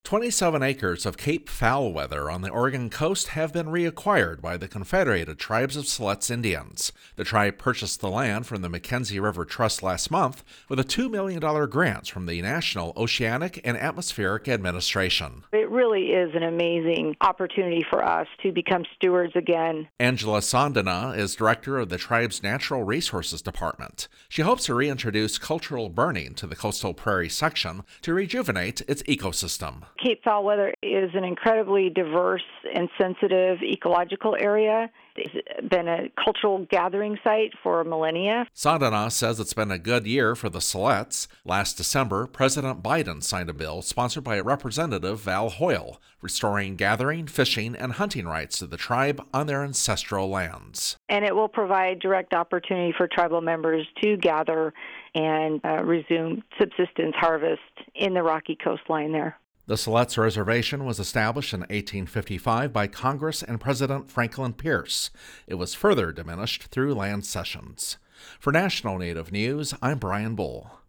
27 acres of Cape Foul weather on the Oregon coast have been reacquired by the Confederated Tribes of Siletz Indians. The tribe purchased the land from the Mackenzie River Trust last month with a $2 million grant from the National Oceanic and Atmospheric Administration. It really is an amazing opportunity for us to become stewards again. Angela Sondana is director of the tribe's Natural Resources Department. She hopes to reintroduce cultural burning to the coastal prairie section to rejuvenate its ecosystem. Cape Foul weather is an incredibly diverse and sensitive ecological area. It's been a cultural gathering site for millennia. Sondana says it's been a good year for the Siletz. Last December, President Biden signed a bill sponsored by Representative Val Hoyle, restoring gathering, fishing, and hunting rights to the tribe on their ancestral lands. And it will provide direct opportunity for tribal members to gather and resume subsistence harvest in the rocky coastline there. The Siletz Reservation was established in 1855 by Congress and President Franklin Pierce. It was further diminished through land cessions. For National Native News, I'm Brian Bull.